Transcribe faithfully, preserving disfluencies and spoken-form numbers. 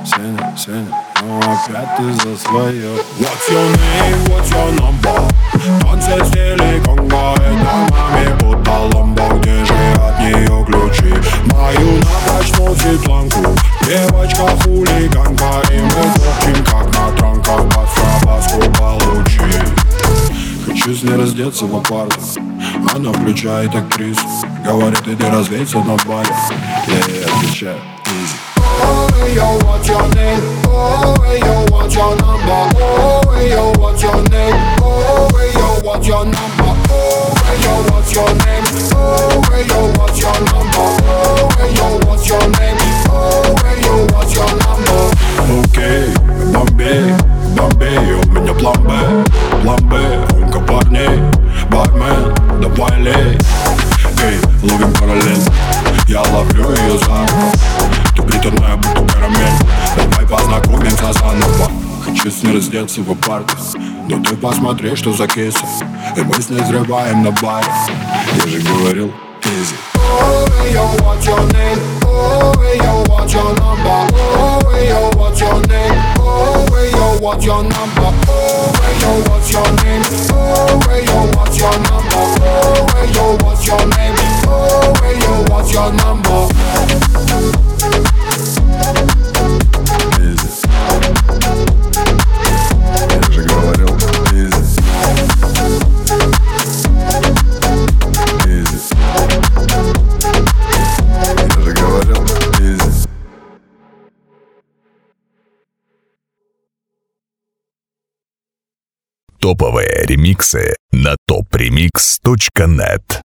Сеня, Сеня, ну опять ты за свое. What's your name, what's your number? Танцы в стиле конго, это маме будто ламбо. Где же от нее ключи? Мою на почту планку. Девочка хулиганка, и мы топчем как на транках. Под фрабаску получи. Хочу с ней раздеться в апарте. Она включает актрису. Говорит, иди развейся на баре. Я ей отвечаю, easy. Oh, hey, yo, what's your name? Oh, hey, yo, what's your number? Oh, hey, yo, what's your name? Oh, hey, yo, what's your number? Oh, hey, yo, what's your name? Oh, hey, yo, what's your number? Oh, hey, yo, what's your name? Oh, hey, yo, what's your number? Окей, Бомбей, Бомбей, у меня план Б, план Б, умка парней, бармен, давай лей. Эй, ловим параллель, я ловлю ее за руку. Ты приторная, будто карамель. Давай познакомимся заново. Хочу с ней раздеться в апарте. Но ты посмотри, что за кейсы. И мы с ней взрываем на баре. Я же говорил, easy. Oh, hey, yo, what's your name? Oh, hey, yo, what's your number? Oh, hey, yo, what's your name? Oh, hey, yo, what's your number? Oh, hey, yo, what's your name? Oh, hey, yo, what's your number? Oh, hey, yo, what's your name? Oh, hey, yo, what's your number? Easy. Я же говорил, easy. Easy. Я же говорил, easy. Топовые ремиксы на топ ремикс точка нет.